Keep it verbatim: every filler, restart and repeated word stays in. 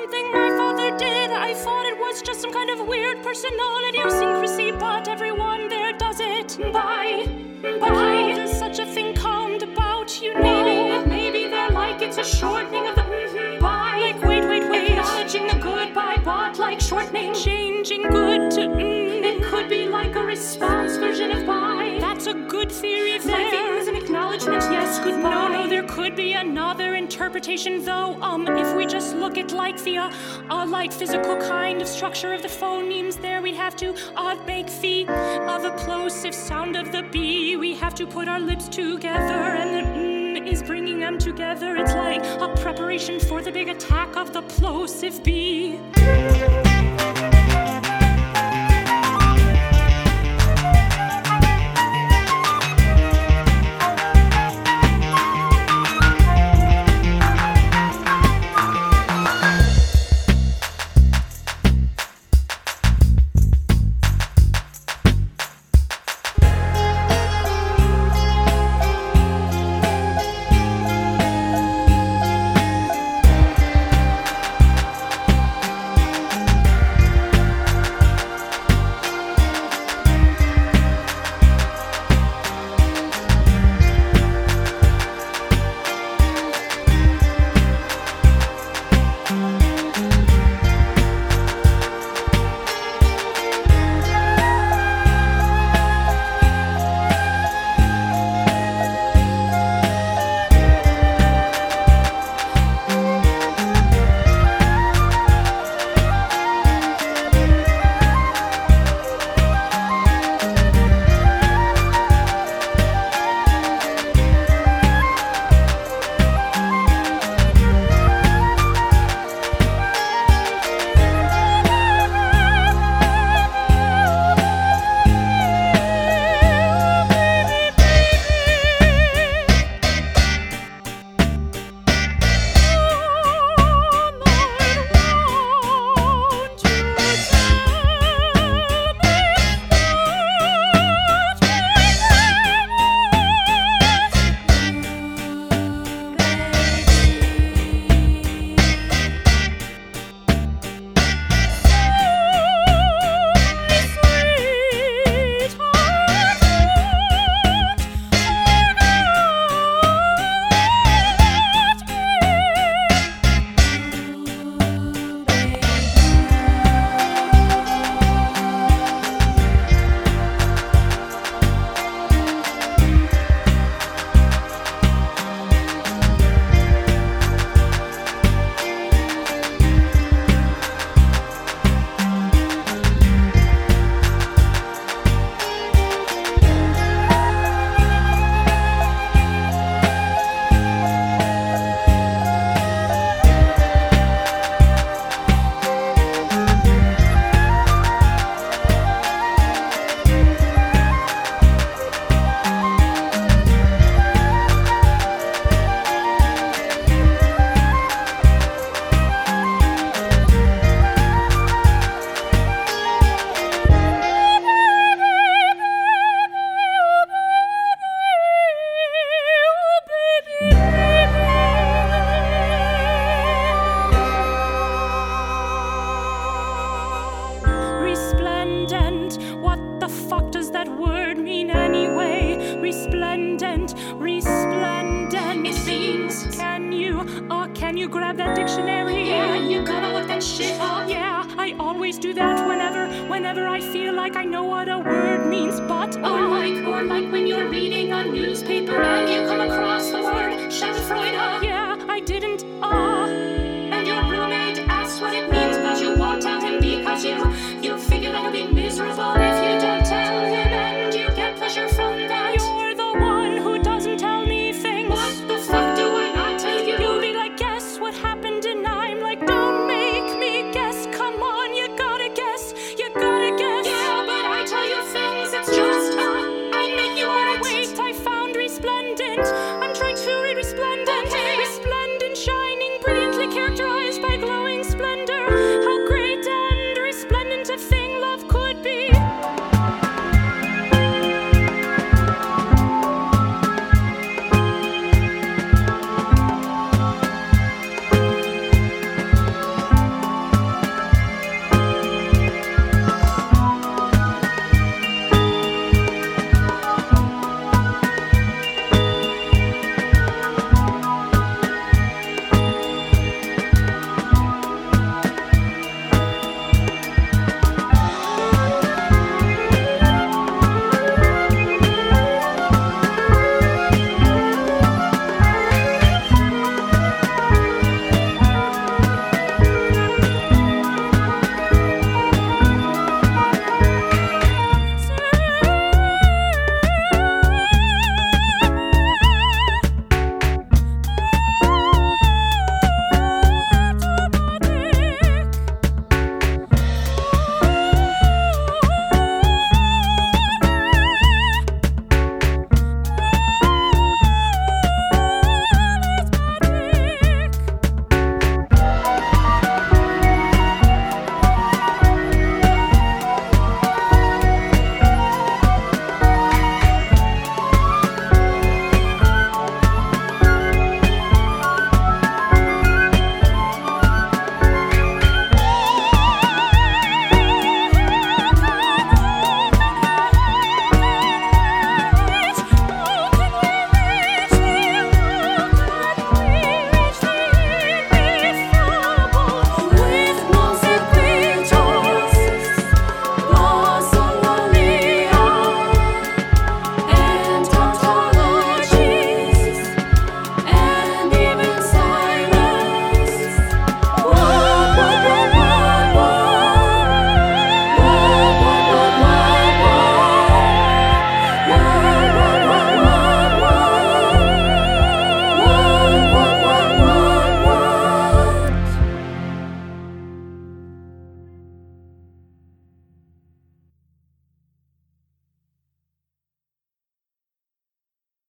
something my father did. I thought it was just some kind of weird personal idiosyncrasy, but everyone there does it. Bye. But how does such a thing come about? You know, maybe, maybe they're like it's a shortening of the mm-hmm, bye. Like wait, wait, wait. Acknowledging the goodbye, but like shortening, changing good to mm. It could be like a response version of bye. That's a good theory there. Like it is an acknowledgement, yes, goodbye. No, no, there could be another interpretation though. Um, if we just look at like the uh, uh like physical kind of structure of the phonemes there, we'd have to uh make the uh the plosive sound of the B. We have to put our lips together, and the mm is bringing them together. It's like a preparation for the big attack of the plosive B. Resplendent, resplendent. It means. Can you, uh, can you grab that dictionary? Yeah, you gotta look that shit up. Yeah, I always do that whenever, whenever I feel like I know what a word means, but uh, Or like, or like when you're reading a newspaper and you come across the word Schadenfreude. yeah, I didn't, uh,